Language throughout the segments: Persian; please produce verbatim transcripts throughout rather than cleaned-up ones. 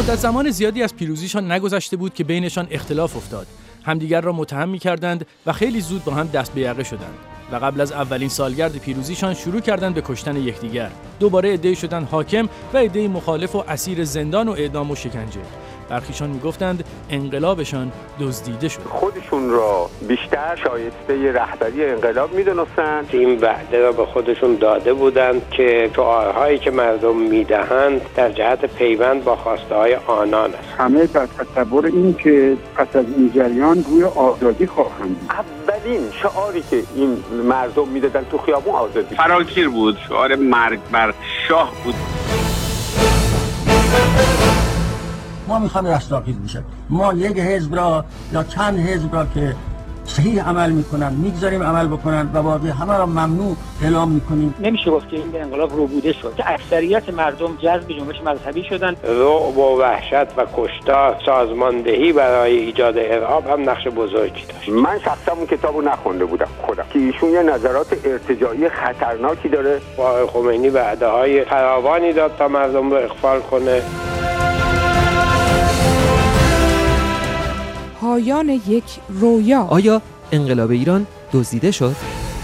مدت زمان زیادی از پیروزیشان نگذشته بود که بینشان اختلاف افتاد. همدیگر را متهم می‌کردند و خیلی زود با هم دست به یقه شدند. و قبل از اولین سالگرد پیروزیشان شروع کردند به کشتن یکدیگر. دوباره عده‌ای شدند حاکم و عده‌ای مخالف و اسیر زندان و اعدام و شکنجه. برخیشان میگفتند انقلابشان دزدیده شد. خودشون را بیشتر شایسته رهبری انقلاب میدونستند. این وعده را به خودشون داده بودند که شعارهایی که مردم میدهند در جهت پیوند با خواسته های آنان است. همه در تصور این که پس از این جریان روی آزادی خواهند بود. اولین شعاری که این مردم میدادن تو خیابون آزادی فراگیر بود، شعار مرگ بر شاه بود. ما میخوایم رستاخیز بشه. ما یک حزب را یا چند حزب را که صحیح عمل میکنن میگذاریم عمل بکنن و باقی همه را ممنوع اعلام میکنیم. نمیشه گفت که این انقلاب روبوده شد که اکثریت مردم جذب جنبش مذهبی شدن. رعب و وحشت و کشتار، سازماندهی برای ایجاد ارهاب هم نقش بزرگی داشت. من شخصا اون کتابو نخونده بودم خودم که ایشون یه نظرات ارتجاعی خطرناکی داره. آقای خمینی وعده‌های فراوانی داد تا مردم رو اغفال کنه. پایان یک رویا. آیا انقلاب ایران دزدیده شد؟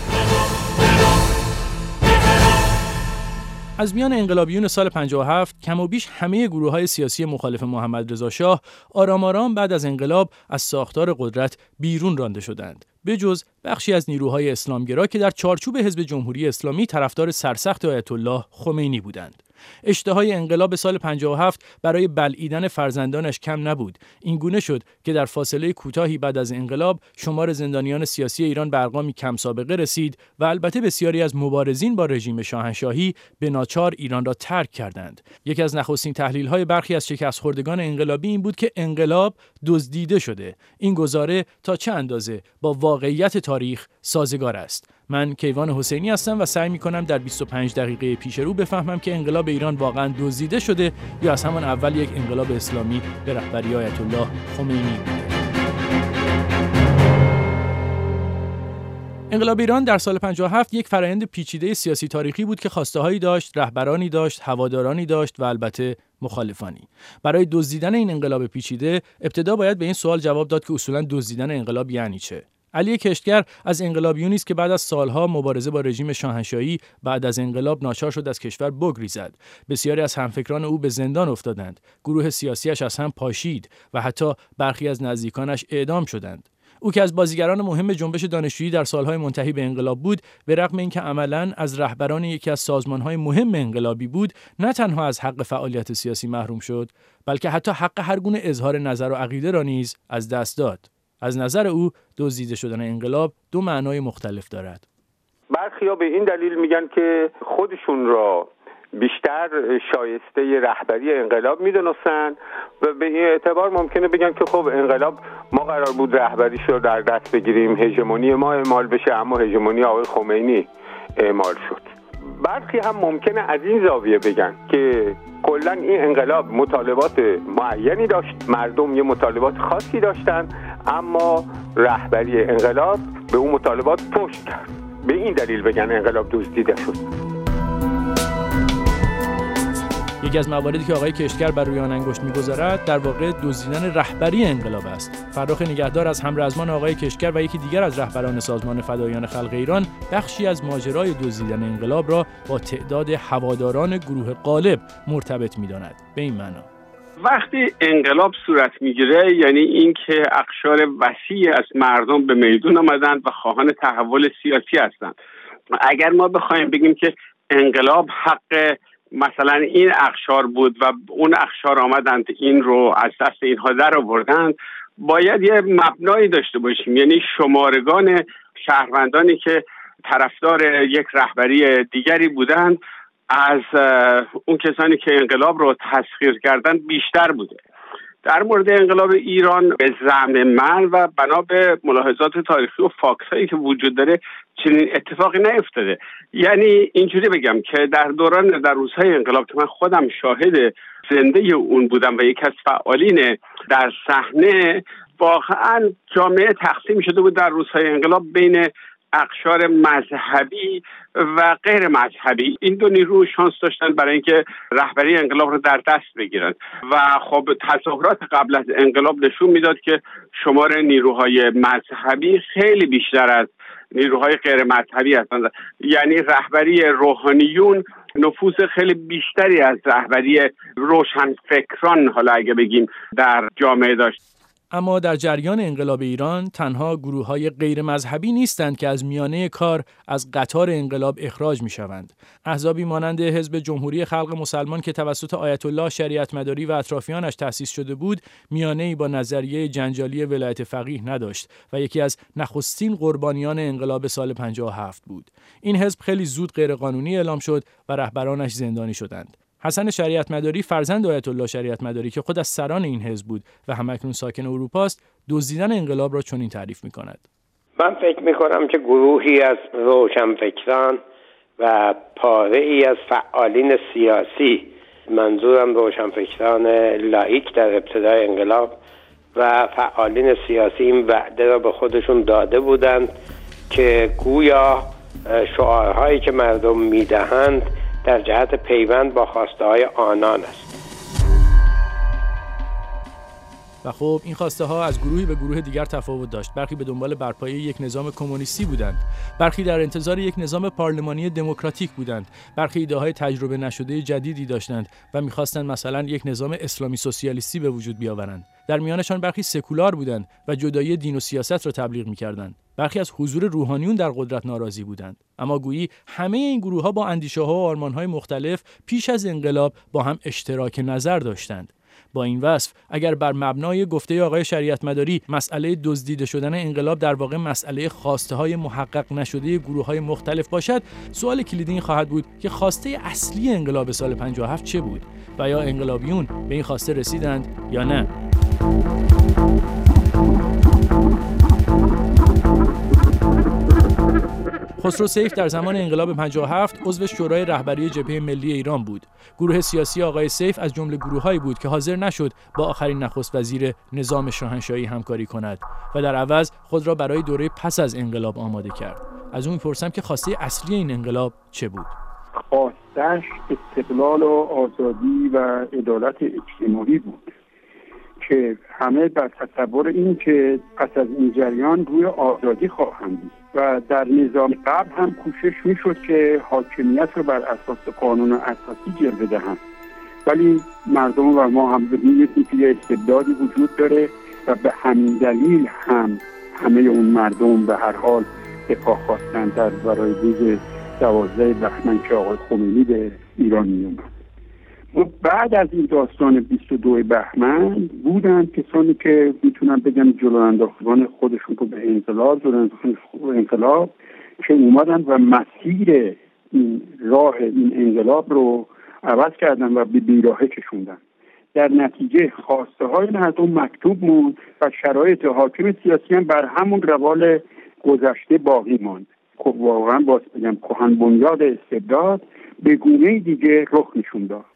از میان انقلابیون سال پنجاه و هفت کم و بیش همه گروه‌های سیاسی مخالف محمد رضا شاه آرام آرام بعد از انقلاب از ساختار قدرت بیرون رانده شدند. به جز بخشی از نیروهای اسلامگرا که در چارچوب حزب جمهوری اسلامی طرفدار سرسخت آیت الله خمینی بودند. اشتهای انقلاب سال پنجاه و هفت برای بلعیدن فرزندانش کم نبود. این گونه شد که در فاصله کوتاهی بعد از انقلاب شمار زندانیان سیاسی ایران به ارقامی کم سابقه رسید و البته بسیاری از مبارزین با رژیم شاهنشاهی به ناچار ایران را ترک کردند. یکی از نخستین تحلیل‌های برخی از شکست خوردگان انقلابی این بود که انقلاب دزدیده شده. این گزاره تا چه اندازه با واقعیت تاریخ سازگار است؟ من کیوان حسینی هستم و سعی می‌کنم در بیست و پنج دقیقه پیش رو بفهمم که انقلاب ایران واقعاً دزدیده شده یا از همان اول یک انقلاب اسلامی به رهبری آیت الله خمینی بوده. انقلاب ایران در سال پنجاه و هفت یک فرآیند پیچیده سیاسی تاریخی بود که خواسته‌هایی داشت، رهبرانی داشت، هوادارانی داشت و البته مخالفانی. برای دزدیدن این انقلاب پیچیده ابتدا باید به این سوال جواب داد که اصولاً دزدیدن انقلاب یعنی چه؟ علی کشتگر از انقلابیونی است که بعد از سالها مبارزه با رژیم شاهنشاهی بعد از انقلاب ناچار شد از کشور بگریزد. بسیاری از همفکران او به زندان افتادند. گروه سیاسیش از هم پاشید و حتی برخی از نزدیکانش اعدام شدند. او که از بازیگران مهم جنبش دانشجویی در سالهای منتهی به انقلاب بود، به رغم اینکه عملاً از رهبران یکی از سازمان‌های مهم انقلابی بود، نه تنها از حق فعالیت سیاسی محروم شد، بلکه حتی حق هر گونه اظهار نظر و عقیده را نیز از دست داد. از نظر او دزدیده شدن انقلاب دو معنای مختلف دارد. برخی‌ها به این دلیل میگن که خودشون را بیشتر شایسته رهبری انقلاب میدونستن و به این اعتبار ممکنه بگن که خب انقلاب ما قرار بود رهبریش رو در دست بگیریم، هژمونی ما اعمال بشه، اما هژمونی آقای خمینی اعمال شد. برخی هم ممکنه از این زاویه بگن که کلا این انقلاب مطالبات معینی داشت، مردم یه مطالبات خاصی داشتن، اما رهبری انقلاب به اون مطالبات پشت کرد. به این دلیل بگن انقلاب دزدیده شد. یکی از مواردی که آقای کشتگر بر روی آن انگشت می‌گذارد در واقع دزدیدن رهبری انقلاب است. فرخ نگهدار از همرزمان آقای کشتگر و یکی دیگر از رهبران سازمان فداییان خلق ایران بخشی از ماجرای دزدیدن انقلاب را با تعداد هواداران گروه غالب مرتبط می‌داند. به این معنا وقتی انقلاب صورت میگیره یعنی اینکه اقشار وسیعی از مردم به میدون آمدند و خواهان تحول سیاسی هستند. اگر ما بخوایم بگیم که انقلاب حق مثلا این اقشار بود و اون اقشار آمدند این رو از دست اینها در آوردند، باید یه مبنایی داشته باشیم، یعنی شمارگان شهروندانی که طرفدار یک رهبری دیگری بودند از اون کسانی که انقلاب رو تسخیر کردند بیشتر بوده. در مورد انقلاب ایران به زعم من و بنا به ملاحظات تاریخی و فاکتایی که وجود داره چنین اتفاقی نیفتاده. یعنی اینجوری بگم که در دوران در روزهای انقلاب که من خودم شاهد زنده اون بودم و یکی از فعالین در صحنه، واقعا جامعه تقسیم شده بود در روزهای انقلاب بین اقشار مذهبی و غیر مذهبی. این دو نیرو شانس داشتن برای اینکه رهبری انقلاب رو در دست بگیرن و خب تظاهرات قبل از انقلاب نشون میداد که شمار نیروهای مذهبی خیلی بیشتر از نیروهای غیر مذهبی هستند. یعنی رهبری روحانیون نفوذ خیلی بیشتری از رهبری روشنفکران، حالا اگه بگیم، در جامعه داشت. اما در جریان انقلاب ایران تنها گروه‌های غیر مذهبی نیستند که از میانه کار از قطار انقلاب اخراج می‌شوند. احزابی مانند حزب جمهوری خلق مسلمان که توسط آیت الله شریعت مداری و اطرافیانش تأسیس شده بود، میانه‌ای با نظریه جنجالی ولایت فقیه نداشت و یکی از نخستین قربانیان انقلاب سال پنجاه و هفت بود. این حزب خیلی زود غیرقانونی اعلام شد و رهبرانش زندانی شدند. حسن شریعت مداری فرزند آیت الله شریعت مداری که خود از سران این حزب بود و همکنون ساکن اروپا است، دزدیدن انقلاب را چنین تعریف می‌کند. من فکر می‌کنم که گروهی از روشنفکران و پاره‌ای از فعالین سیاسی، منظورم روشنفکران لایک در ابتدای انقلاب و فعالین سیاسی، این وعده را به خودشون داده بودند که گویا شعارهایی که مردم میدهند در جهت پیوند با خواسته های آنان است. و خب این خواسته ها از گروهی به گروه دیگر تفاوت داشت. برخی به دنبال برپایی یک نظام کمونیستی بودند، برخی در انتظار یک نظام پارلمانی دموکراتیک بودند، برخی ایده های تجربه نشده جدیدی داشتند و می‌خواستند مثلا یک نظام اسلامی سوسیالیستی به وجود بیاورند. در میانشان برخی سکولار بودند و جدایی دین و سیاست را تبلیغ می‌کردند. برخی از حضور روحانیون در قدرت ناراضی بودند. اما گویی همه این گروه‌ها با اندیشه‌ها و آرمان‌های مختلف پیش از انقلاب با هم اشتراک نظر داشتند. با این وصف اگر بر مبنای گفته آقای شریعت مداری مسئله دزدیده شدن انقلاب در واقع مسئله خواسته‌های محقق نشده گروه‌های مختلف باشد، سوال کلیدی این خواهد بود که خواسته اصلی انقلاب سال پنجاه و هفت چه بود و یا انقلابیون به این خواسته رسیدند یا نه. خسرو سیف در زمان انقلاب پنجاه و هفت عضو شورای رهبری جبهه ملی ایران بود. گروه سیاسی آقای سیف از جمله گروه‌هایی بود که حاضر نشد با آخرین نخست وزیر نظام شاهنشاهی همکاری کند و در عوض خود را برای دوره پس از انقلاب آماده کرد. از اون می‌پرسم که خواسته اصلی این انقلاب چه بود؟ خواستش استقلال و آزادی و عدالت اجتماعی بود که همه بر تصور این که پس از این جریان روی آزادی خواهند بود و در نظام قبل هم کوشش میشد که حاکمیت رو بر اساس قانون اساسی جلوه دهند، ولی مردم و ما هم بدونیم که یه استبدادی وجود داره و به همین دلیل هم همه اون مردم به هر حال دفاع خواستند در برای روز دوازده بهمن که آقای خمینی به ایران می اومد. و بعد از این داستان بیست و دو بهمن بودند کسانی که میتونن بگم جلو انداختگان خودشون رو به انقلاب جلو انداختگان انقلاب که اومدن و مسیر این راه این انقلاب رو عوض کردن و به بیراهه کشوندن. در نتیجه خواسته های مردم مکتوب موند و شرایط حاکم سیاسی هم بر همون روال گذشته باقی ماند. واقعا باز بگم کهن بنیاد استبداد به گونه دیگه رخ نشون داد.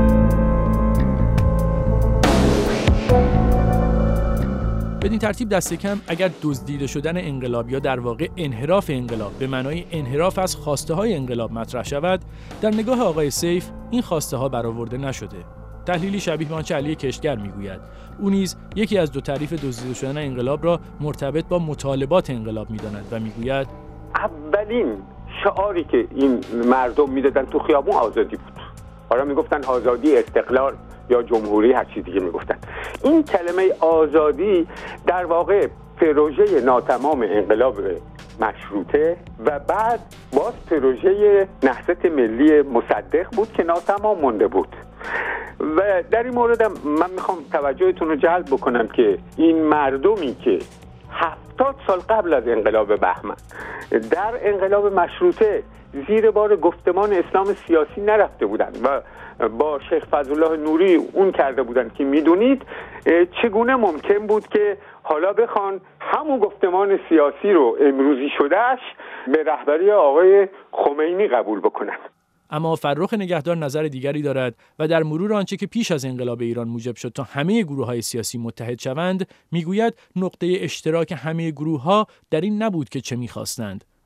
بدین ترتیب دست کم اگر دزدیده شدن انقلاب یا در واقع انحراف انقلاب به معنای انحراف از خواسته های انقلاب مطرح شود، در نگاه آقای سیف این خواسته ها برآورده نشده. تحلیلی شبیه به آنچه علی کشتگر میگوید. او نیز یکی از دو تعریف دزدیده شدن انقلاب را مرتبط با مطالبات انقلاب میداند و میگوید اولین شعاری که این مردم میدادن تو خیابون آزادی بود. حالا میگفتن آزادی، استقلال یا جمهوری، هر چیزی دیگه میگفتن. این کلمه آزادی در واقع پروژه ناتمام انقلاب مشروطه و بعد باز پروژه نهضت ملی مصدق بود که ناتمام مونده بود. و در این مورد من میخوام توجهتون رو جلب بکنم که این مردمی که هفتاد سال قبل از انقلاب بهمن در انقلاب مشروطه زیر بار گفتمان اسلام سیاسی نرفته بودند و با شیخ فضلالله نوری اون کرده بودند که میدونید چگونه ممکن بود که حالا بخوان همون گفتمان سیاسی رو امروزی شدهش به رهبری آقای خمینی قبول بکنند. اما فرخ نگهدار نظر دیگری دارد و در مرور آنچه که پیش از انقلاب ایران موجب شد تا همه گروه‌های سیاسی متحد شوند، میگوید نقطه اشتراک همه گروه‌ها در این نبود که چه می‌خواستند.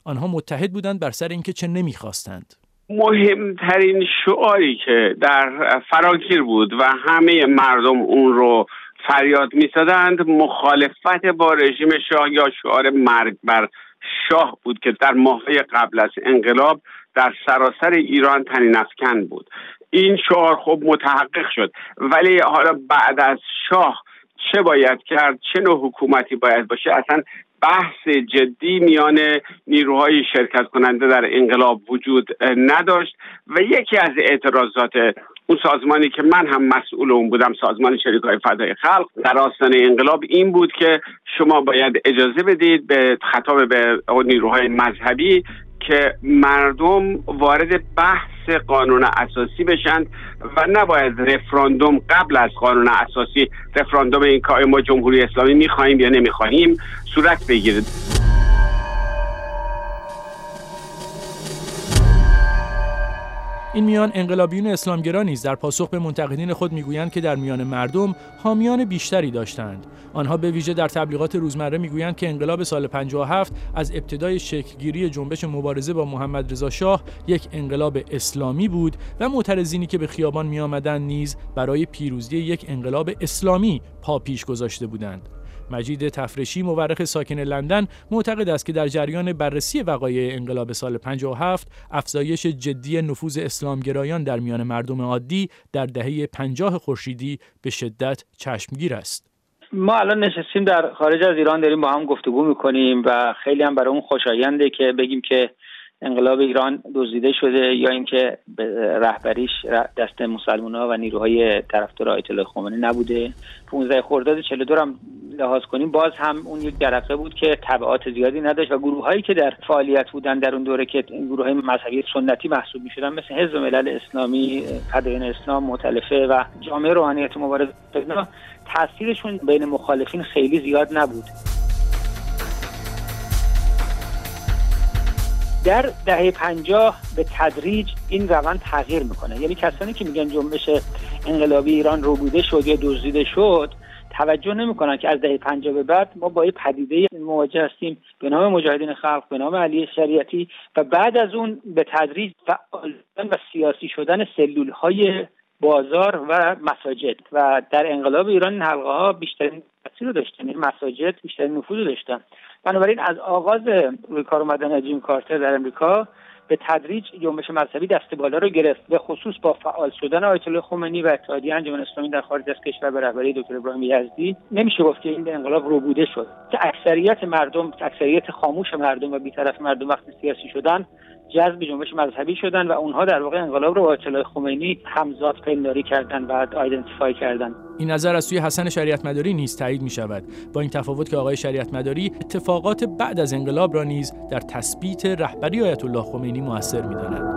آنها متحد بودند بر سر اینکه چه نمیخواستند. مهمترین شعاری که در فراگیر بود و همه مردم اون رو فریاد می‌زدند مخالفت با رژیم شاه یا شعار مرگ بر شاه بود که در ماه‌های قبل از انقلاب در سراسر ایران طنین افکن بود. این شعار خب متحقق شد، ولی حالا بعد از شاه چه باید کرد، چه نوع حکومتی باید باشه، اصلا بحث جدی میان نیروهای شرکت کننده در انقلاب وجود نداشت و یکی از اعتراضات اون سازمانی که من هم مسئول اون بودم، سازمان شریکای فدای خلق، در آستانه انقلاب این بود که شما باید اجازه بدید به خطاب به نیروهای مذهبی که مردم وارد بحث قانون اساسی بشند و نباید رفراندوم قبل از قانون اساسی، رفراندوم این که ما جمهوری اسلامی میخواهیم یا نمیخواهیم، صورت بگیرد. این میان انقلابیون اسلامگرا نیز در پاسخ به منتقدین خود میگویند که در میان مردم حامیان بیشتری داشتند. آنها به ویژه در تبلیغات روزمره میگویند که انقلاب سال پنجاه و هفت از ابتدای شکلگیری جنبش مبارزه با محمد رضا شاه یک انقلاب اسلامی بود و معترضینی که به خیابان می آمدند نیز برای پیروزی یک انقلاب اسلامی پا پیش گذاشته بودند. مجید تفرشی، مورخ ساکن لندن، معتقد است که در جریان بررسی وقایع انقلاب سال پنجاه و هفت افزایش جدی نفوذ اسلامگرایان در میان مردم عادی در دهه پنجاه خورشیدی به شدت چشمگیر است. ما الان نشستیم در خارج از ایران داریم با هم گفتگو میکنیم و خیلی هم برای اون خوشاینده که بگیم که انقلاب ایران دزدیده شده یا اینکه رهبریش دست مسلمان‌ها و نیروهای طرفدار آیت الله خمینی نبوده. پانزده خرداد چهل و دو هم لحاظ کنیم باز هم اون یک جرقه بود که تبعات زیادی نداشت و گروه‌هایی که در فعالیت بودن در اون دوره که گروه‌های مذهبی سنتی محسوب می‌شدن مثل حزب ملل اسلامی، فدایان اسلام، مؤتلفه و جامعه روحانیت مبارزه، تاثیرشون بین مخالفین خیلی زیاد نبود. در دهه پنجاه به تدریج این روند تغییر میکنه. یعنی کسانی که میگن جنبش انقلابی ایران ربوده شد یا دزدیده شد توجه نمیکنن که از دهه پنجاه به بعد ما با یه پدیده مواجه هستیم به نام مجاهدین خلق، به نام علی شریعتی و بعد از اون به تدریج فعال و سیاسی شدن سلولهای بازار و مساجد و در انقلاب ایران این حلقه ها بیشترین تاثیر رو داشتن، این مساجد بیشترین نفوذ رو داشتن. بنابراین از آغاز روی کار اومدن جیم کارتر در امریکا به تدریج جنبش مذهبی دست بالا رو گرفت، به خصوص با فعال شدن آیت الله خمینی و اتحادیه انجمن اسلامی در خارج از کشور به رهبری دکتر ابراهیم یزدی. نمیشه گفت که این انقلاب ربوده شد. که اکثریت مردم، اکثریت خاموش مردم و بی‌طرف مردم وقتی سیاسی شدن جذب جنبش مذهبی شدن و اونها در واقع انقلاب رو با آیت الله خمینی همزاد پنداری کردن و آیدنتیفای کردن. این نظر از سوی حسن شریعت مداری نیز تایید می شود، با این تفاوت که آقای شریعت مداری اتفاقات بعد از انقلاب را نیز در تثبیت رهبری آیت الله خمینی مؤثر می داند.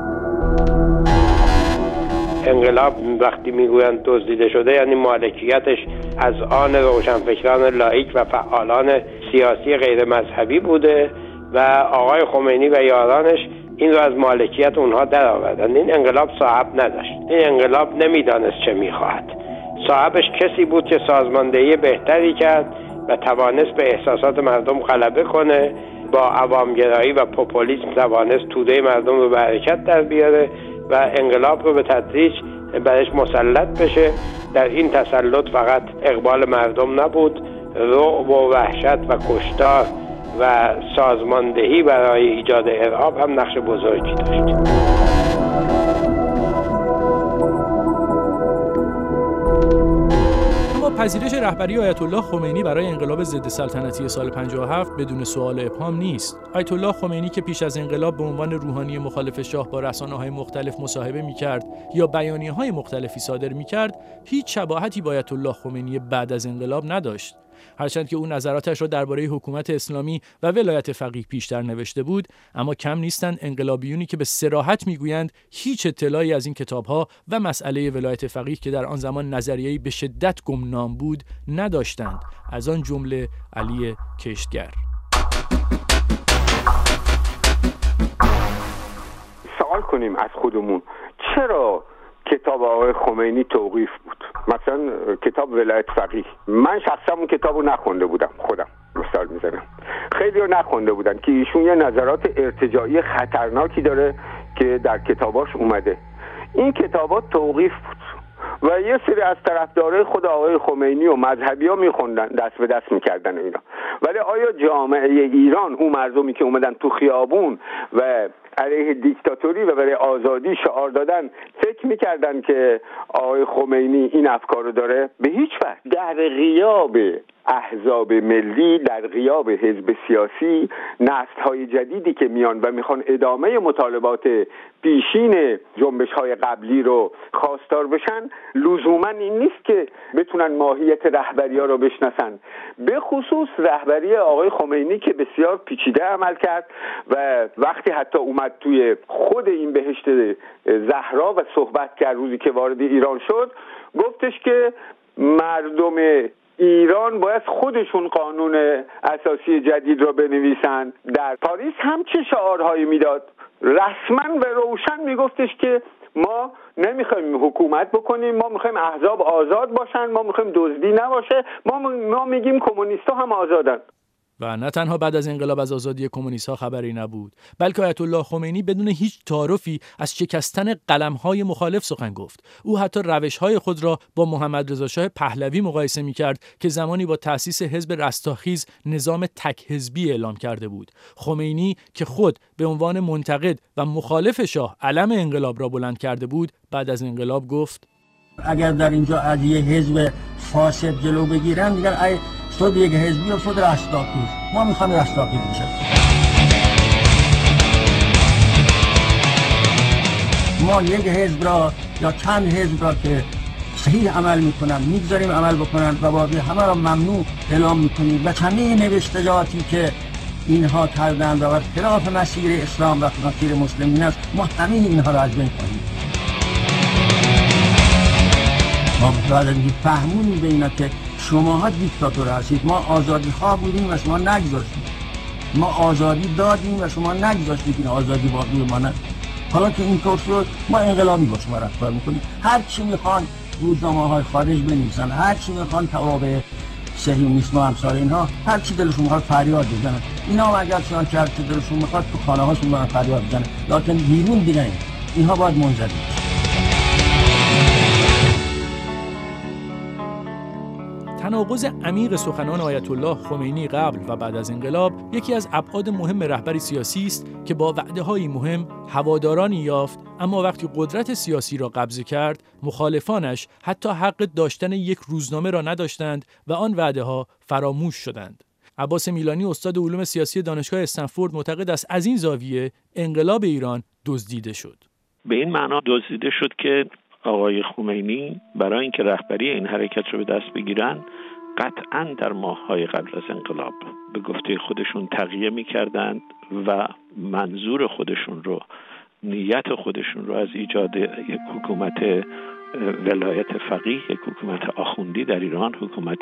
انقلاب وقتی میگویند دزدیده شده یعنی مالکیتش از آن روشنفکران لایک و فعالان سیاسی غیر مذهبی بوده و آقای خمینی و یارانش این رو از مالکیت اونها در آوردن. این انقلاب صاحب نداشت. این انقلاب نمیدانست چه میخواهد. صاحبش کسی بود که سازماندهی بهتری کرد و توانست به احساسات مردم غلبه کنه، با عوامگرایی و پوپولیسم توانست توده مردم رو به حرکت در بیاره و انقلاب رو به تدریج برش مسلط بشه. در این تسلط فقط اقبال مردم نبود، رعب و وحشت و کشتار و سازماندهی برای ایجاد ارهاب هم نقش بزرگی داشت. پذیرش رهبری آیت الله خمینی برای انقلاب ضد سلطنتی سال پنجاه و هفت بدون سوال ابهام نیست. آیت الله خمینی که پیش از انقلاب به عنوان روحانی مخالف شاه با رسانه‌های مختلف مصاحبه می‌کرد یا بیانیه‌های مختلفی صادر می‌کرد، هیچ شباهتی با آیت الله خمینی بعد از انقلاب نداشت. هرچند که او نظراتش را درباره حکومت اسلامی و ولایت فقیه پیشتر نوشته بود، اما کم نیستند انقلابیونی که به صراحت میگویند هیچ اطلاعی از این کتابها و مسئله ولایت فقیه که در آن زمان نظریه‌ای به شدت گمنام بود نداشتند، از آن جمله علی کشتگر. سوال کنیم از خودمون چرا کتاب آقای خمینی توقیف بود؟ مثلا کتاب ولایت فقیه، من شخصا اون کتاب رو نخونده بودم خودم، مثال میزنم، خیلی رو نخونده بودن که ایشون یه نظرات ارتجاعی خطرناکی داره که در کتاباش اومده. این کتابات توقیف بود و یه سری از طرفدارای خود آقای خمینی و مذهبی ها میخوندن، دست به دست میکردن اینا. ولی آیا جامعه ایران، اون مردمی که اومدن تو خیابون و علیه دیکتاتوری و برای آزادی شعار دادن، فکر میکردن که آقای خمینی این افکار رو داره؟ به هیچ وجه. در غیاب احزاب ملی، در غیاب حزب سیاسی، نسل‌های جدیدی که میان و میخوان ادامه مطالبات پیشین جنبش‌های قبلی رو خواستار بشن، لزوما این نیست که بتونن ماهیت رهبری‌ها رو بشناسن، به خصوص رهبری آقای خمینی که بسیار پیچیده عمل کرد و وقتی حتی اومد توی خود این بهشت زهرا و صحبت کرد روزی که وارد ایران شد، گفتش که مردم ایران باید خودشون قانون اساسی جدید رو بنویسن. در پاریس هم چه شعارهایی میداد؟ رسما و روشن میگفتش که ما نمیخوایم حکومت بکنیم، ما میخوایم احزاب آزاد باشن، ما میخوایم دزدی نباشه، ما ما میگیم کمونیست‌ها هم آزادن. و نه تنها بعد از انقلاب از آزادی کمونیست‌ها خبری نبود، بلکه آیت الله خمینی بدون هیچ تعارفی از شکستن قلم‌های مخالف سخن گفت. او حتی روش‌های خود را با محمد رضا شاه پهلوی مقایسه می‌کرد که زمانی با تأسیس حزب رستاخیز نظام تک حزبی اعلام کرده بود. خمینی که خود به عنوان منتقد و مخالف شاه علم انقلاب را بلند کرده بود، بعد از انقلاب گفت: اگر در اینجا از یه حزب فاسد جلو بگیرن، میگن ای شد یک حزبی و شد رستاخیز. ما میخوایم رستاخیز بشه. ما یک حزب را یا چند حزب را که صحیح عمل میکنن میگذاریم عمل بکنن و باقی همه را ممنوع اعلام میکنیم و همه نوشتجاتی که اینها کردند و خلاف مسیر اسلام و مسیر مسلمین است، ما همه اینها را از بین کنیم. ما باید اینکه فهمونیم به اینا که شماها دیکتاتور هستید، ما آزادی خواه بودیم و شما نگذاشتید، ما آزادی دادیم و شما نگذاشتید این آزادی باقی بماند. حالا که این طور شد، ما انقلابی با شما رفتار میکنیم. هر چی میخوان روزنامه‌های خارج بنویسن، هر چی میخوان توابع صهیونیسم و امثال اینها، هر چی دلشون میخواد فریاد بزنن. اینا هم اگر چنان که هر چی دلشون میخواد تو خانه هاشون برن فریاد بزنن، لکن بیرون دیگه اینها باید منزوی بشن. تناقض عمیق سخنان آیت الله خمینی قبل و بعد از انقلاب یکی از ابعاد مهم رهبری سیاسی است که با وعده‌های مهم هوادارانی یافت، اما وقتی قدرت سیاسی را قبضه کرد، مخالفانش حتی حق داشتن یک روزنامه را نداشتند و آن وعده‌ها فراموش شدند. عباس میلانی استاد علوم سیاسی دانشگاه استنفورد معتقد است از این زاویه انقلاب ایران دزدیده شد. به این معنا دزدیده شد که آقای خمینی برای اینکه رهبری این حرکت رو به دست بگیرن، قطعاً در ماه‌های قبل از انقلاب به گفته خودشون تقیه می‌کردند و منظور خودشون رو، نیت خودشون رو از ایجاد یک حکومت ولایت فقیه، یک حکومت آخوندی در ایران، حکومت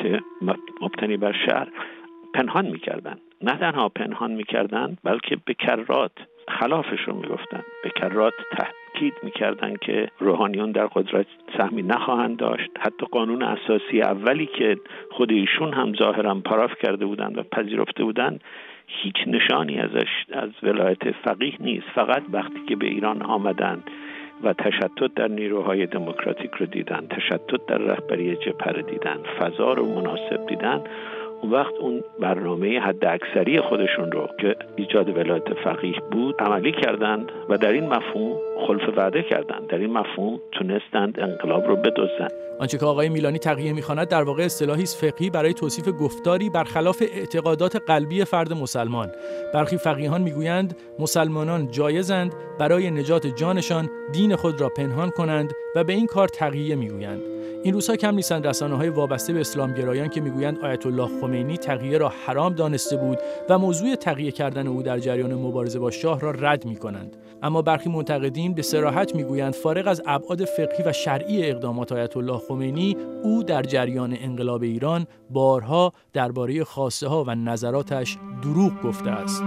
مبتنی بر شرع، پنهان می‌کردند. نه تنها پنهان می‌کردند، بلکه به کرات خلافش رو می‌گفتند، به کرات تأکید می‌کردند که روحانیون در قدرت سهمی نخواهند داشت. حتی قانون اساسی اولی که خود ایشون هم ظاهراً پاراف کرده بودند و پذیرفته بودند، هیچ نشانی ازش از ولایت فقیه نیست. فقط وقتی که به ایران آمدند و تشتت در نیروهای دموکراتیک رو دیدن، تشتت در رهبری جبهه دیدن، فضا رو مناسب دیدن، اون وقت اون برنامه حد اکثری خودشون رو که ایجاد ولایت فقیه بود عملی کردند و در این مفهوم خلف وعده کردند. در این مفهوم تونستند انقلاب رو بدزدند. آنچه که آقای میلانی تقیه می‌خواند در واقع اصطلاحی است فقهی برای توصیف گفتاری برخلاف اعتقادات قلبی فرد مسلمان. برخی فقیهان میگویند مسلمانان جایزند برای نجات جانشان دین خود را پنهان کنند و به این کار تقیه میگویند. این روزها کم نیستند رسانه‌های وابسته به اسلامگرایان که میگویند آیت الله خمینی تقیه را حرام دانسته بود و موضوع تقیه کردن او در جریان مبارزه با شاه را رد می‌کنند. اما برخی منتقدین به صراحت میگویند فارغ از ابعاد فقهی و شرعی اقدامات آیت الله خمینی، او در جریان انقلاب ایران بارها درباره خواسته‌ها و نظراتش دروغ گفته است.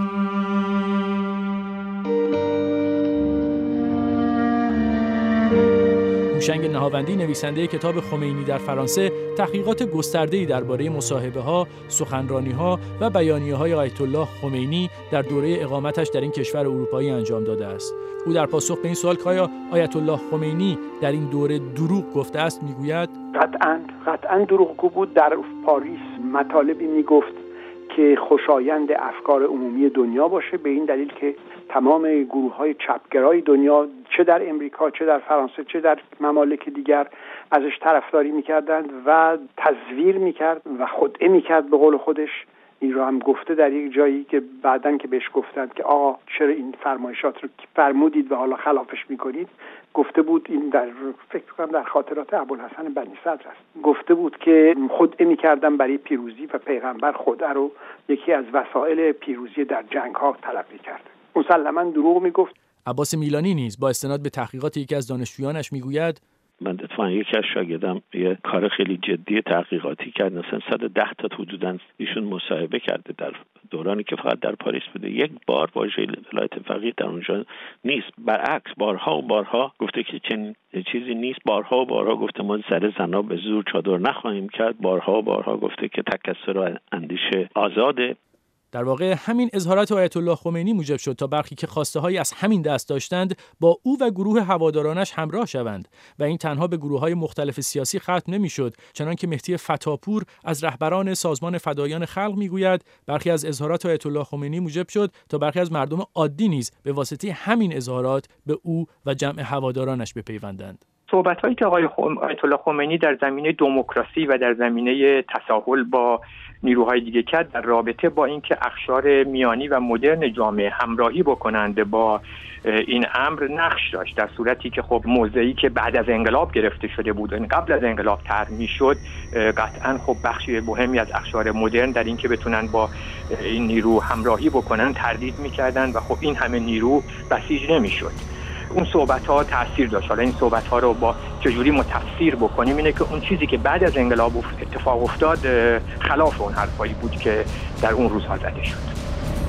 هوشنگ نهاوندی نویسنده کتاب خمینی در فرانسه تحقیقات گسترده‌ای درباره مصاحبه‌ها، سخنرانی‌ها و بیانیه‌های آیت الله خمینی در دوره اقامتش در این کشور اروپایی انجام داده است. او در پاسخ به این سوال که آیا آیت الله خمینی در این دوره دروغ گفته است میگوید قطعاً قطعاً دروغگو بود. در پاریس مطالبی میگفت که خوشایند افکار عمومی دنیا باشه، به این دلیل که تمام گروه‌های چپگرای دنیا چه در امریکا چه در فرانسه چه در ممالک دیگر ازش طرفداری می‌کردند و تزویر می‌کرد و خدعه می‌کرد به قول خودش. این رو هم گفته در یک جایی که بعداً که بهش گفتند که آقا چرا این فرمایشات رو فرمودید و حالا خلافش می‌کنید، گفته بود، این در فکر کنم در خاطرات ابوالحسن بنی صدر است، گفته بود که خدعه می‌کردم برای پیروزی و پیغمبر خدعه رو یکی از وسایل پیروزی در جنگ‌ها تلقی کرد. مسلماً دروغ میگفت. عباس میلانی نیز با استناد به تحقیقات یکی از دانشجویانش میگوید من اتفاقا یکی از شاگردم یه کار خیلی جدی تحقیقاتی کرد، مثلا صد و ده تا حدوداً ایشون مصاحبه کرده در دورانی که فقط در پاریس بوده. یک بار واژه ولایت فقیه در اونجا نیست، برعکس بارها و بارها گفته که چنین چیزی نیست، بارها و بارها گفته ما سر زنا به زور چادر نخواهیم کرد، بارها و بارها گفته که تکثر و اندیشه آزاده. در واقع همین اظهارات آیت الله خمینی موجب شد تا برخی که خواسته هایی از همین دست داشتند با او و گروه هوادارانش همراه شوند و این تنها به گروه های مختلف سیاسی ختم نمیشد، چنانکه مهدی فتاپور از رهبران سازمان فدایان خلق میگوید برخی از اظهارات آیت الله خمینی موجب شد تا برخی از مردم عادی نیز به واسطه همین اظهارات به او و جمع هوادارانش بپیوندند. صحبت‌هایی که آقای خم... آیت الله خمینی در زمینه دموکراسی و در زمینه تساهل با نیروهای دیگه کرد در رابطه با اینکه اقشار میانی و مدرن جامعه همراهی بکنند با این امر نقش داشت، در صورتی که خب موضعی که بعد از انقلاب گرفته شده بود، این قبل از انقلاب طرح می‌شد، قطعاً خب بخشی مهمی از اقشار مدرن در اینکه بتونن با این نیرو همراهی بکنن تردید می‌کردند و خب این همه نیرو بسیج نمی‌شد. اون صحبت‌ها تأثیر داشت. حالا این صحبت‌ها رو با چجوری متفسیر بکنیم اینه که اون چیزی که بعد از انقلاب اتفاق افتاد خلاف اون حرفایی بود که در اون روزها زده شد.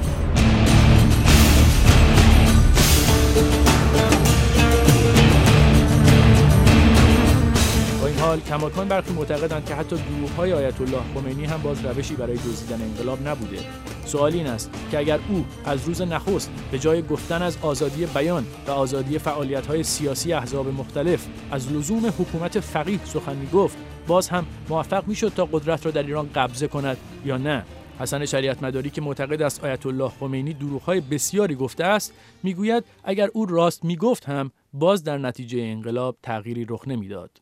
با این حال کماکان برخی معتقدند که حتی گروه‌های آیت الله خمینی هم باز روشی برای دزدیدن انقلاب نبوده. سوال این است که اگر او از روز نخست به جای گفتن از آزادی بیان و آزادی فعالیت‌های سیاسی احزاب مختلف از لزوم حکومت فقیه سخن می‌گفت، باز هم موفق می‌شد تا قدرت را در ایران قبضه کند یا نه؟ حسن شریعت مداری که معتقد است آیت الله خمینی دروغ‌های بسیاری گفته است، می‌گوید اگر او راست می‌گفت هم باز در نتیجه انقلاب تغییری رخ نمی‌داد.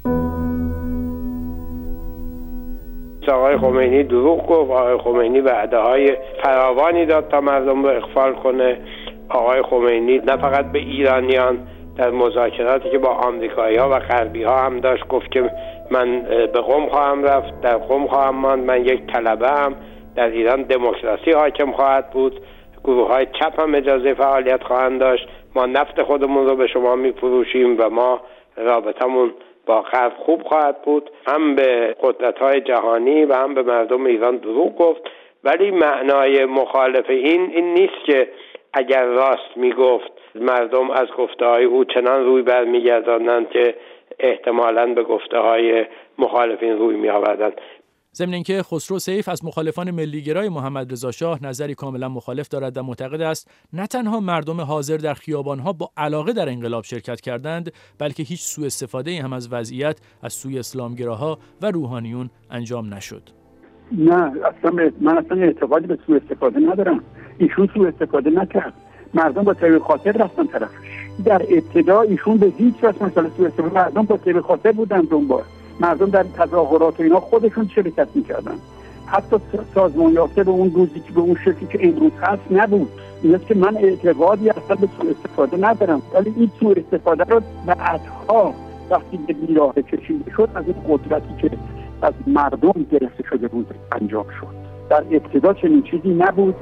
آقای خمینی دروغ گفت. آقای خمینی وعده‌های فراوانی داد تا مردم رو اغفال کنه. آقای خمینی نه فقط به ایرانیان، در مذاکراتی که با آمریکایی‌ها و غربی‌ها هم داشت گفت که من به قم خواهم رفت، در قم خواهم ماند، من یک طلبه‌ام، در ایران دموکراسی حاکم خواهد بود، گروه‌های چپ هم اجازه فعالیت خواهند داشت، ما نفت خودمون رو به شما می‌فروشیم و ما رابطمون با غرب خوب خواهد بود. هم به قدرت‌های جهانی و هم به مردم ایران دروغ گفت. ولی معنای مخالف این این نیست که اگر راست میگفت مردم از گفته‌های او چنان روی برمیگرداندند که احتمالاً به گفته‌های مخالفین روی می‌آوردند. ضمن اینکه خسرو سیف از مخالفان ملیگرای محمد رضا شاه نظری کاملا مخالف دارد و معتقد است نه تنها مردم حاضر در خیابان‌ها با علاقه در انقلاب شرکت کردند، بلکه هیچ سوء استفاده‌ای هم از وضعیت از سوی اسلامگراها و روحانیون انجام نشد. نه اصلا من اصلا اعتقادی به سوء استفاده ندارم. ایشون سوء استفاده نکرد. مردم با طیب خاطر رفتن طرفش. در ابتدا ایشون به هیچ وجه مثلا سوء استفاده، مردم با طیب خاطر بودن دنبال. مردم در تظاهرات و اینا خودشون شرکت میکردن. حتی سازمان یافته به اون روزی که به اون شکلی که امروز هست نبود. این است که من اعتقادی اصلا به سوء استفاده ندارم، ولی این سوء استفاده رو بعدها وقتی به بیراه کشیده شد از این قدرتی که از مردم گرفته شده بود انجام شد. در ابتدا چنین چیزی نبود.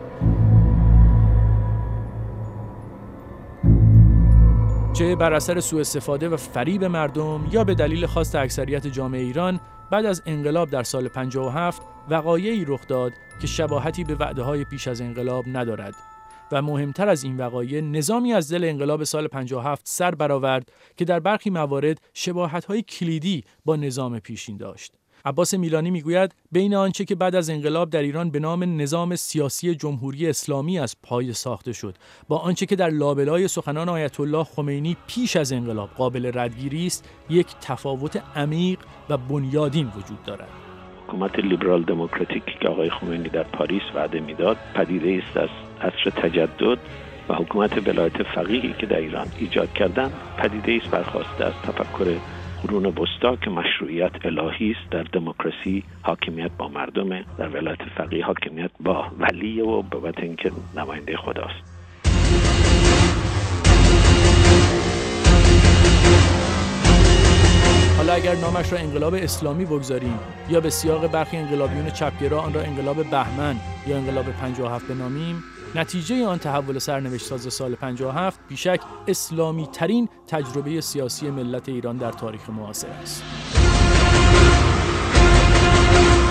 چه بر اثر سوء استفاده و فریب مردم یا به دلیل خواست اکثریت جامعه ایران، بعد از انقلاب در سال پنجاه و هفت وقایعی رخ داد که شباهتی به وعده‌های پیش از انقلاب ندارد و مهمتر از این وقایع نظامی از دل انقلاب سال پنجاه و هفت سر برآورد که در برخی موارد شباهت‌های کلیدی با نظام پیشین داشت. عباس میلانی میگوید بین آنچه که بعد از انقلاب در ایران به نام نظام سیاسی جمهوری اسلامی از پای ساخته شد با آنچه که در لابلای سخنان آیت الله خمینی پیش از انقلاب قابل ردگیری است، یک تفاوت عمیق و بنیادین وجود دارد. حکومت لیبرال دموکراتیکی که آقای خمینی در پاریس وعده میداد پدیده است از عصر تجدد و حکومت ولایت فقیهی که در ایران ایجاد کردند پدیده است برخواسته از تفکر قرون وسطا که مشروعیت الهی است، در دموکراسی حاکمیت با مردمه، در ولایت فقیه حاکمیت با ولیه و بابت اینکه نماینده خداست. حالا اگر نامش را انقلاب اسلامی بگذاریم یا به سیاق برخی انقلابیون چپگرا آن را انقلاب بهمن یا انقلاب پنجاه و هفت بنامیم، نتیجه آن تحول سرنوشت ساز سال پنجاه و هفت بیشک اسلامی ترین تجربه سیاسی ملت ایران در تاریخ معاصر است.